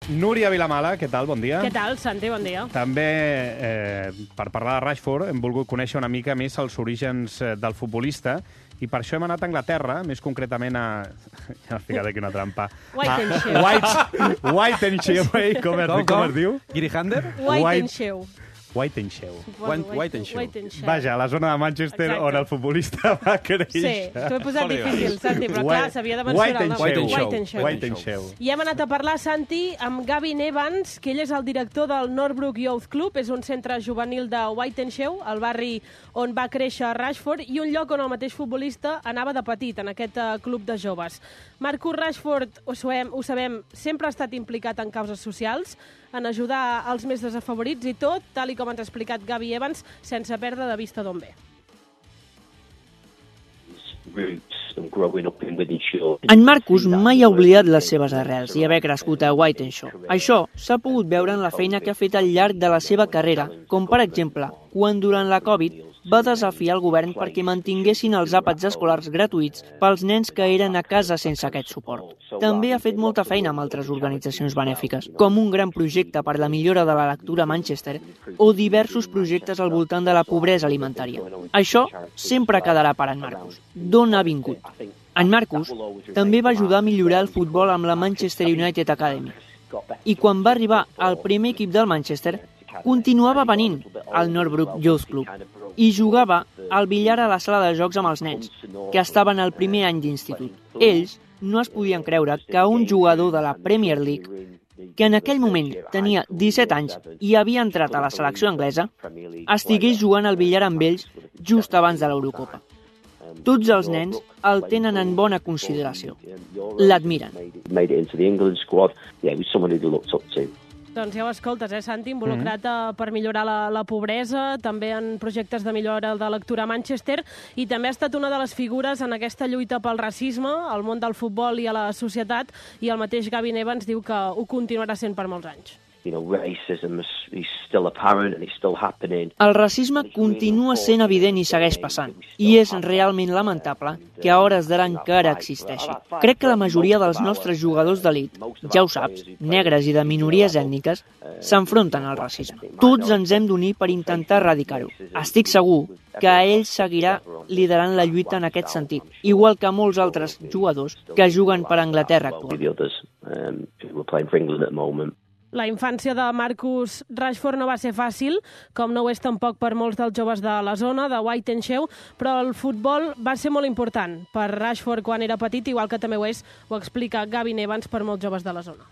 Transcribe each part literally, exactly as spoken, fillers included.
Núria Vilamala, què tal? Bon dia. Què tal, Santi? Bon dia. També, eh, per parlar de Rashford, hem volgut conèixer una mica més els orígens del futbolista i per això hem anat a Anglaterra, més concretament a... Ja m'he ficat aquí una trampa. Whitenshield. White, Whitenshield, com, es, com, com es diu? Girihander? Whitenshield. Whitenshield. Whitenshield. Vaja, a la zona de Manchester Exacte. on el futbolista va créixer. Sí, t'ho he posat difícil, Santi, però clar, s'havia de mencionar el nom. Whitenshield. Whitenshield. Whitenshield. I hem anat a parlar, Santi, amb Gavin Evans, que ell és el director del Northbrook Youth Club, és un centre juvenil de Whitenshield, el barri on va créixer Rashford, i un lloc on el mateix futbolista anava de petit, en aquest uh, club de joves. Marcus Rashford, ho sabem, ho sabem, sempre ha estat implicat en causes socials, en ajudar els més desafavorits i tot, tal i com ens ha explicat Gavi Evans, sense perdre de vista d'on ve. En Marcus mai ha oblidat les seves arrels i haver crescut a Whitenshield. Això s'ha pogut veure en la feina que ha fet al llarg de la seva carrera, com per exemple, quan durant la Covid va desafiar el govern perquè mantinguessin els àpats escolars gratuïts pels nens que eren a casa sense aquest suport. També ha fet molta feina amb altres organitzacions benèfiques, com un gran projecte per la millora de la lectura a Manchester o diversos projectes al voltant de la pobresa alimentària. Això sempre quedarà per en Marcus. D'on ha vingut? En Marcus també va ajudar a millorar el futbol amb la Manchester United Academy. I quan va arribar al primer equip del Manchester, continuava venint al Northbrook Youth Club i jugava al billar a la sala de jocs amb els nens, que estaven al primer any d'institut. Ells no es podien creure que un jugador de la Premier League, que en aquell moment tenia disset anys i havia entrat a la selecció anglesa, estigués jugant al billar amb ells just abans de l'Eurocopa. Tots els nens el tenen en bona consideració. L'admiren. Doncs ja ho escoltes, eh, Santi, involucrat mm-hmm. per millorar la, la pobresa, també en projectes de millora de lectura a Manchester, i també ha estat una de les figures en aquesta lluita pel racisme, al món del futbol i a la societat, i el mateix Gavin Evans diu que ho continuarà sent per molts anys. El racisme continua sent evident i segueix passant, i és realment lamentable que a hores d'ara encara existeixi. Crec que la majoria dels nostres jugadors d'elit, ja ho saps, negres i de minories ètniques, s'enfronten al racisme. Tots ens hem d'unir per intentar erradicar-ho. Estic segur que ell seguirà liderant la lluita en aquest sentit, igual que molts altres jugadors que juguen per Anglaterra actualment. La infància de Marcus Rashford no va ser fàcil, com no ho és tampoc per molts dels joves de la zona, de Whitenshield, però el futbol va ser molt important per Rashford quan era petit, igual que també ho és, ho explica Gavin Evans, per molts joves de la zona.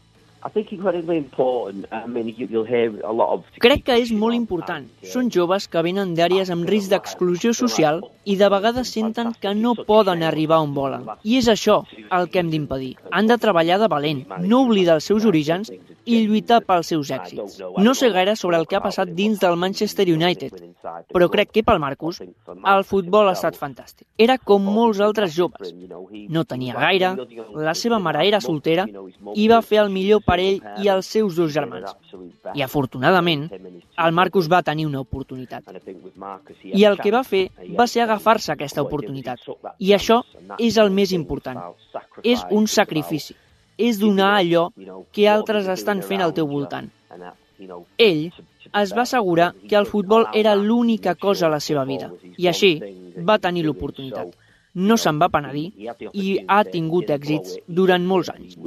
Crec que és molt important. Són joves que venen d'àrees amb risc d'exclusió social i de vegades senten que no poden arribar on volen. I és això el que hem d'impedir. Han de treballar de valent, no oblidar els seus orígens i lluitar pels seus èxits. No sé gaire sobre el que ha passat dins del Manchester United, però crec que pel Marcus el futbol ha estat fantàstic. Era com molts altres joves. No tenia gaire, la seva mare era soltera i va fer el millor per ell i els seus dos germans. I afortunadament, el Marcus va tenir una oportunitat. I el que va fer va ser agafar-se aquesta oportunitat. I això és el més important. És un sacrifici. És donar allò que altres estan fent al teu voltant. Ell es va assegurar que el futbol era l'única cosa a la seva vida, i així va tenir l'oportunitat. No se'n va penedir i ha tingut èxits durant molts anys.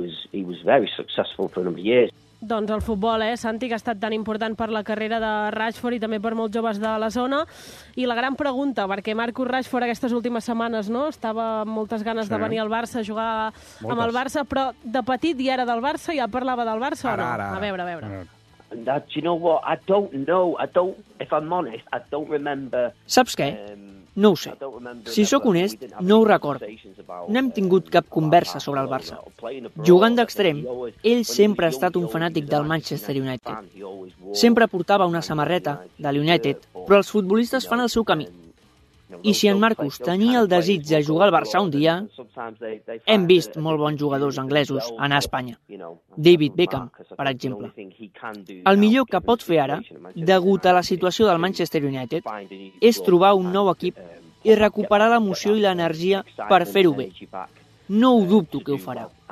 Doncs el futbol, eh, Santi, que ha estat tan important per la carrera de Rashford i també per molts joves de la zona. I la gran pregunta, perquè Marcus Rashford aquestes últimes setmanes, no?, estava amb moltes ganes sí. de venir al Barça, a jugar moltes. amb el Barça, però de petit ja era del Barça, ja parlava del Barça ara, o no? Ara, ara. A veure, a veure. That, you know what? I don't know. I don't, if I'm honest, I don't remember... Saps què? No ho sé. Si sóc honest, no ho recordo. No hem tingut cap conversa sobre el Barça. Jugant d'extrem, ell sempre ha estat un fanàtic del Manchester United. Sempre portava una samarreta de l'United, però els futbolistes fan el seu camí. I si en Marcus tenia el desig de jugar al Barça un dia, hem vist molt bons jugadors anglesos anar a Espanya. David Beckham, per exemple. El millor que pot fer ara, degut a la situació del Manchester United, és trobar un nou equip i recuperar l'emoció i l'energia per fer-ho bé. No ho dubto que ho farà.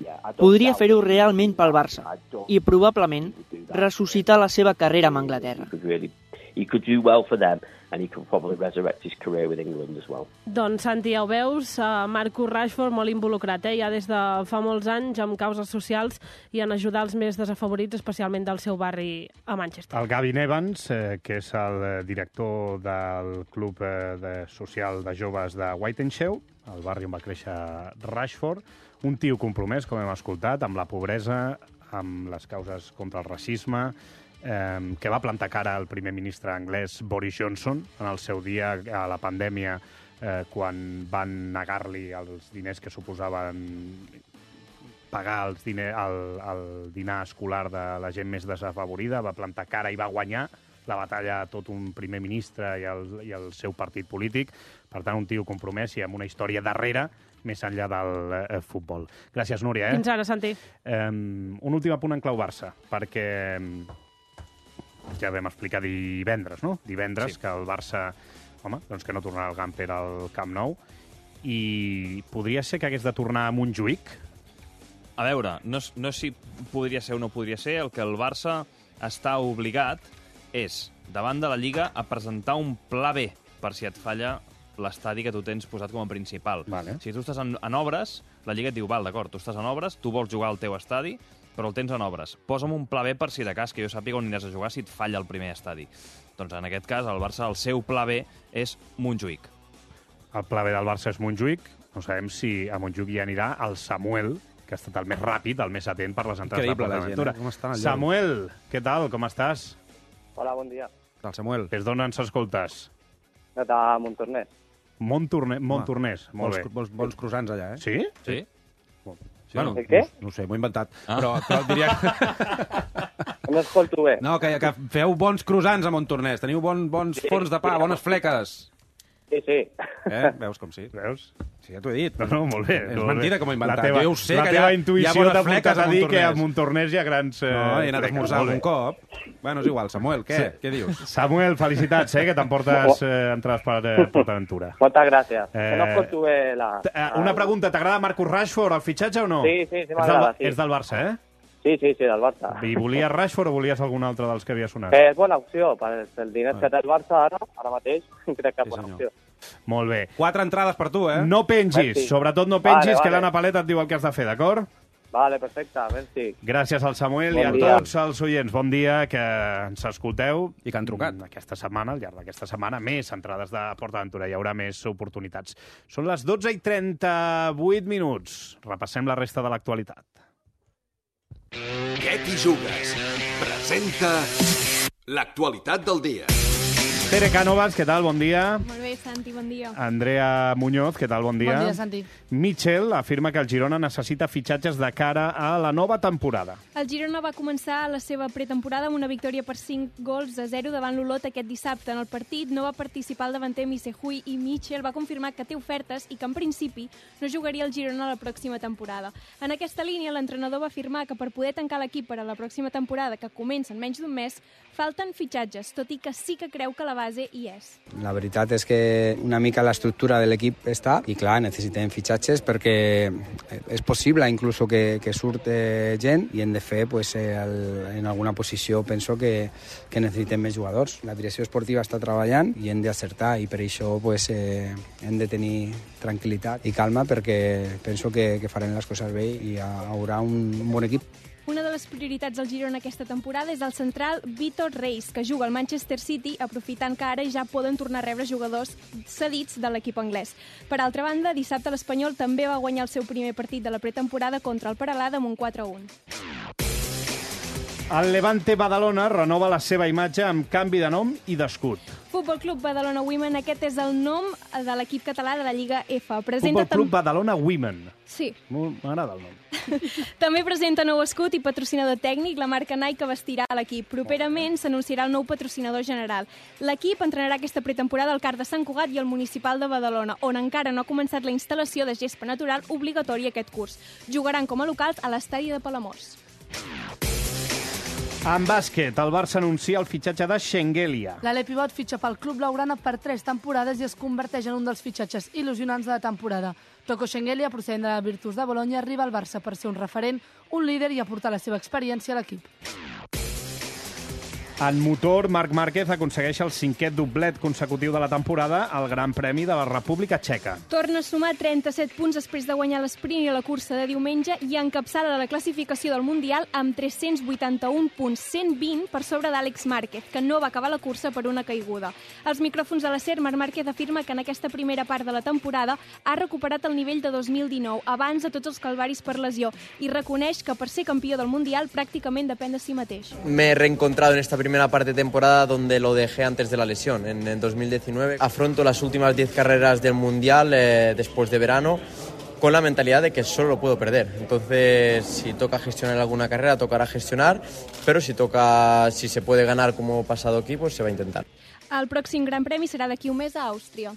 Podria fer-ho realment pel Barça i, probablement, ressuscitar la seva carrera amb Anglaterra. He could do well for them, and he could probably resurrect his career with England as well. Doncs, Santi, ja ho veus, uh, Marcus Rashford molt involucrat, eh? ja des de fa molts anys amb causes socials i en ajudar els més desafavorits, especialment del seu barri a Manchester. El Gavin Evans, eh, que és el director del Club eh, de Social de Joves de Wythenshawe, el barri on va créixer Rashford, un tio compromès, com hem escoltat, amb la pobresa, amb les causes contra el racisme, eh, que va plantar cara al primer ministre anglès Boris Johnson en el seu dia a la pandèmia, eh, quan van negar-li els diners que suposaven pagar els diner, el, el dinar escolar de la gent més desafavorida, va plantar cara i va guanyar la batalla a tot un primer ministre i el, i el seu partit polític. Per tant, un tio compromès i amb una història darrere més enllà del eh, futbol. Gràcies, Núria. Eh? Fins ara, Santi. Eh, un últim apunt en clau Barça, perquè ja vam explicar divendres, no? Divendres, sí. Que el Barça, home, doncs que no tornarà al Gamper al Camp Nou, i podria ser que hagués de tornar a Montjuïc? A veure, no, no si podria ser o no podria ser, el que el Barça està obligat és, davant de la Lliga, a presentar un pla B per si et falla l'estadi que tu tens posat com a principal. Vale. Si tu estàs en, en obres, la Lliga et diu, val, d'acord, tu estàs en obres, tu vols jugar al teu estadi, però el tens en obres. Posa'm un pla B per si de cas, que jo sàpiga on aniràs a jugar si et falla el primer estadi. Doncs en aquest cas, el Barça, el seu pla B és Montjuïc. El pla B del Barça és Montjuïc. No sabem si a Montjuïc hi anirà el Samuel, que ha estat el més ràpid, el més atent per les entrades de PortAventura. Eh? Com Samuel, què tal? Com estàs? Hola, bon dia. El Samuel. Des d'on ens escoltes? De Montornès. Montornès, Montornès, molt bons, bé. Bons, bons croissants allà, eh? Sí? Sí? Sí, bueno, de què? No, no ho sé, m'ho he inventat. Ah. Però, però diria que... No escolto bé. No, que, que feu bons croissants a Montornès. Teniu bon, bons sí, forns de pa, bones fleques. Sí, sí. Eh? Veus com sí? Veus? Sí, ja t'ho he dit. No, no, molt bé. És molt mentida bé. que m'ho he inventat. La teva, jo ho sé, la que teva hi ha, intuïció hi ha t'ha bones fleques portat a dir Montornès. que a Montornès hi ha grans eh, No, he anat a fleques. esmorzar Molt bé. algun cop. Bueno, és igual, Samuel, què? Sí. Què dius? Samuel, felicitats, eh, que t'emportes eh, entrades per eh, PortAventura. Moltes gràcies. Eh, Que no escolto bé la... Eh, Una pregunta, t'agrada Marcus Rashford, el fitxatge o no? Sí, sí, sí És m'agrada, del, sí. És del Barça, eh? Sí, sí, sí, del Barça. I volies Rashford o volies algun altre dels que havia sonat? Eh, és bona opció. Per el diners que té el Barça ara, ara mateix, crec que és bona senyor. opció. Molt bé. Quatre entrades per tu, eh? No pengis, Merci. sobretot no pengis, Vale, que vale. l'Anna Paleta et diu el que has de fer, d'acord? Vale, perfecte, merci. Gràcies al Samuel Bon i a dia. tots els oients. Bon dia, que ens escolteu. I que han trucat. Aquesta setmana, al llarg d'aquesta setmana, més entrades de PortAventura. Hi haurà més oportunitats. Són les dotze i trenta-vuit minuts. Repassem la resta de l'actualitat. Què t'hi jugues? Presenta l'actualitat del dia. Tere Cánovas, què tal? Bon dia. Molt bé, Santi, bon dia. Andrea Muñoz, què tal? Bon dia. Bon dia, Santi. Mitchell afirma que el Girona necessita fitxatges de cara a la nova temporada. El Girona va començar la seva pretemporada amb una victòria per cinc gols a zero davant l'Olot aquest dissabte. En el partit no va participar el davanter Missehui i Mitchell va confirmar que té ofertes i que en principi no jugaria el Girona la pròxima temporada. En aquesta línia, l'entrenador va afirmar que per poder tancar l'equip per a la pròxima temporada, que comença en menys d'un mes, falten fitxatges, tot i que sí que creu que la base hi és. La veritat és que una mica l'estructura de l'equip està i clar, necessitem fitxatges perquè és possible inclús que, que surt eh, gent i hem de fer pues, eh, el, en alguna posició penso que, que necessitem més jugadors. La direcció esportiva està treballant i hem d'acertar i per això pues, eh, hem de tenir tranquil·litat i calma perquè penso que, que farem les coses bé i hi haurà un, un bon equip. Una de les prioritats del Girona aquesta temporada és el central Vitor Reis, que juga al Manchester City, aprofitant que ara ja poden tornar a rebre jugadors cedits de l'equip anglès. Per altra banda, dissabte l'Espanyol també va guanyar el seu primer partit de la pretemporada contra el Peralada amb un quatre a un. El Levante Badalona renova la seva imatge amb canvi de nom i d'escut. Futbol Club Badalona Women, aquest és el nom de l'equip català de la Lliga F. Presenta Futbol Club Badalona Women. Sí. M'agrada el nom. També presenta nou escut i patrocinador tècnic, la marca Nike que vestirà l'equip. Properament s'anunciarà el nou patrocinador general. L'equip entrenarà aquesta pretemporada al Car de Sant Cugat i al Municipal de Badalona, on encara no ha començat la instal·lació de gespa natural obligatòria aquest curs. Jugaran com a locals a l'estadi de Palamós. En bàsquet, el Barça anuncia el fitxatge de Shengelia. L'Ale Pivot fitxa pel club blaugrana per tres temporades i es converteix en un dels fitxatges il·lusionants de la temporada. Toko Shengelia, procedent de la Virtus de Bologna, arriba al Barça per ser un referent, un líder i aportar la seva experiència a l'equip. En motor, Marc Márquez aconsegueix el cinquè doblet consecutiu de la temporada al Gran Premi de la República Txeca. Torna a sumar trenta-set punts després de guanyar l'esprint i la cursa de diumenge i encapçala la classificació del Mundial amb tres-cents vuitanta-un punts, cent vint per sobre d'Àlex Márquez, que no va acabar la cursa per una caiguda. Als micròfons de la SER, Marc Márquez afirma que en aquesta primera part de la temporada ha recuperat el nivell de dos mil dinou, abans de tots els calvaris per lesió, i reconeix que per ser campió del Mundial pràcticament depèn de si mateix. Me he reencontrado en esta primera parte de temporada donde lo dejé antes de la lesión, en, en dos mil diecinueve. Afronto las últimas diez carreras del Mundial eh, después de verano con la mentalidad de que solo lo puedo perder. Entonces, si toca gestionar alguna carrera, tocará gestionar, pero si toca, si se puede ganar como pasado aquí, pues se va a intentar. El pròxim Gran Premi serà d'aquí un mes a Àustria.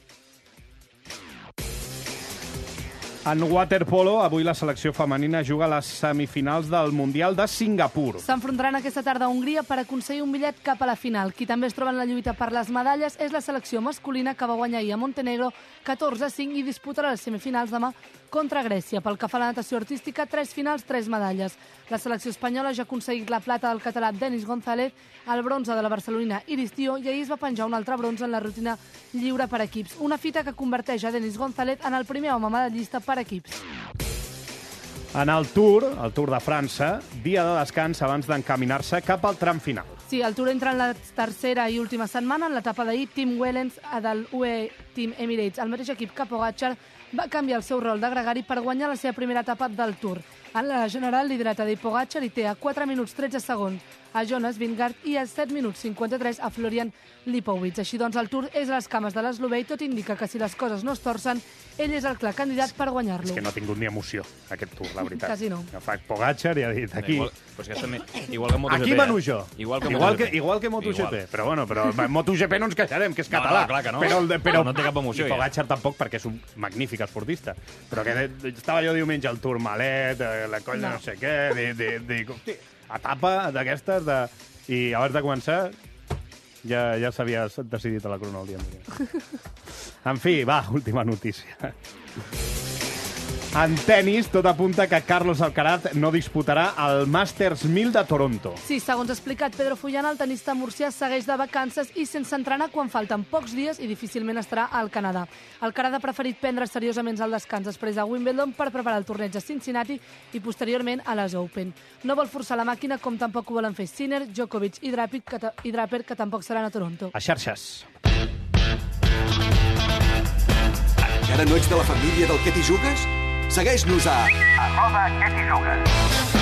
En waterpolo, avui la selecció femenina juga a les semifinals del Mundial de Singapur. S'enfrontaran aquesta tarda a Hongria per aconseguir un bitllet cap a la final. Qui també es troba en la lluita per les medalles és la selecció masculina que va guanyar ahir a Montenegro catorze a cinc i disputarà les semifinals demà contra Grècia. Pel que fa a la natació artística, tres finals, tres medalles. La selecció espanyola ja ha aconseguit la plata del català Denis González, el bronze de la barcelonina Iris Tío i ahir es va penjar un altre bronze en la rutina lliure per equips. Una fita que converteix a Denis González en el primer home medallista per equips. En el Tour, el Tour de França, dia de descans abans d'encaminar-se cap al tram final. Sí, el Tour entra en la tercera i última setmana. En l'etapa d'ahir, Tim Wellens, del U A E Team Emirates, el mateix equip que Pogacar, va canviar el seu rol de gregari per guanyar la seva primera etapa del Tour. En la general, liderat a Pogacar i té a quatre minuts tretze segons a Jonas Vingegaard i a set minuts cinquanta-tres a Florian Lipowitz. Així doncs, el Tour és a les cames de l'eslovè i tot indica que si les coses no es torcen, ell és el clar candidat per guanyar-lo. És que no ha tingut ni emoció, aquest Tour, la veritat. Quasi no. Que fa Pogacar i ha dit aquí... Igual, pues que també, igual que MotoGP. Aquí mano jo. Igual que igual MotoGP. que, igual que MotoGP. Igual. Però bueno, però MotoGP no ens queixarem, que és No, català. no, clar que no. Però, el de- però, No té cap emoció, I ja. Pogacar tampoc, perquè és un magnífic esportista. Però que de- estava jo diumenge al Tour malet, eh, la colla no, no sé què, de, de, de, hosti, etapa d'aquestes de... I abans de començar ja, ja s'havia decidit a la crona el dia anterior. En fi, va, última notícia. En tennis, tot apunta que Carlos Alcaraz no disputarà el Masters mil de Toronto. Sí, segons ha explicat Pedro Fullana, el tenista murcià segueix de vacances i sense entrenar quan falten pocs dies i difícilment estarà al Canadà. Alcaraz ha preferit prendre seriosament el descans després a Wimbledon per preparar el torneig a Cincinnati i posteriorment a les Open. No vol forçar la màquina com tampoc ho volen fer Sinner, Djokovic i Draper, que, ta- i Draper, que tampoc seran a Toronto. A xarxes. Encara no ets de la família del Què t'hi jugues? Segueix-nos a... Arroba Què t'hi jugues.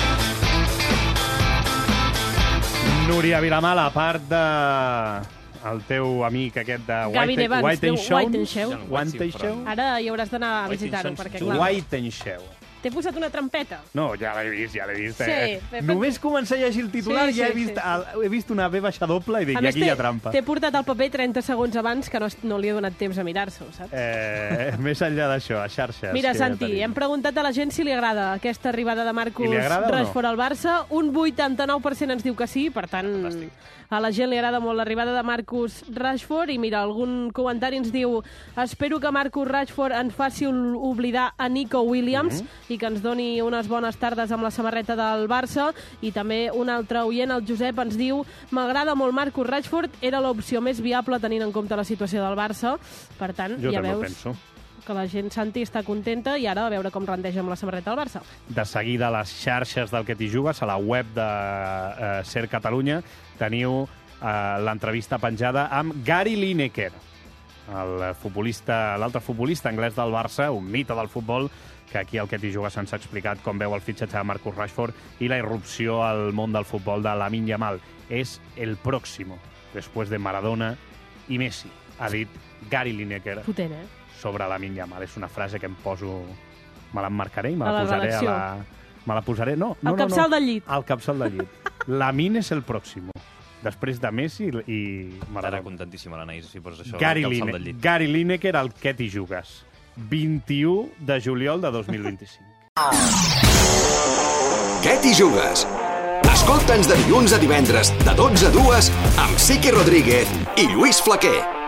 Núria Vilamala, a part de... el teu amic aquest de Gavin White, Evans, White diu and Show. White and Show. White and Show. Ara hi hauràs d'anar a visitar-ho, perquè clar... White and Show. T'he posat una trampeta. No, ja l'he vist, ja l'he vist. Sí, eh? he fet- Només començar a llegir el titular Sí, ja he sí, vist, sí. el, he vist una B baixa doble i dic, A i més, aquí hi ha t'he- trampa. t'he portat el paper trenta segons abans que no, es- no li he donat temps a mirar-s'ho, saps? Eh, més enllà d'això, a xarxes. Mira, què Santi, tenim? hem preguntat a la gent si li agrada aquesta arribada de Marcus I li agrada o no? Rashford al Barça. Un vuitanta-nou per cent ens diu que sí, per tant, Fantàstic. A la gent li agrada molt l'arribada de Marcus Rashford. I mira, algun comentari ens diu: espero que Marcus Rashford ens faci ol- oblidar a Nico Williams Mhm. i que ens doni unes bones tardes amb la samarreta del Barça. I també un altre oient, el Josep, ens diu: m'agrada molt Marcus Rashford, era l'opció més viable tenint en compte la situació del Barça. Per tant, Jo ja també ho veus penso. que la gent, Santi, està contenta i ara a veure com rendeix amb la samarreta del Barça. De seguida a les xarxes del Que t'hi jugues, a la web de eh, Ser Catalunya, teniu eh, l'entrevista penjada amb Gary Lineker, el futbolista, l'altre futbolista anglès del Barça, un mite del futbol, que aquí al Que t'hi jugues ens ha explicat com veu el fitxatge de Marcus Rashford i la irrupció al món del futbol de Lamine Yamal. És el próximo, després de Maradona i Messi, ha dit Gary Lineker Potent, eh? sobre Lamine Yamal. És una frase que em poso... Me l'emmarcaré i me A la la posaré redacció. a la... Me la posaré... No, no, Al no, capçal no. del llit. Al capçal del llit. Lamine és el pròximo. Després de Messi i Maradona. Estarà contentíssima l'Anaïs si poses això Gary, al capçal Line del llit. Gary Lineker, al Que t'hi jugues. vint-i-u de juliol de dos mil vint-i-cinc. Què t'hi jugues? A Escolta'ns de dilluns a divendres, de dotze a dues, amb Sique Rodríguez i Lluís Flaquer.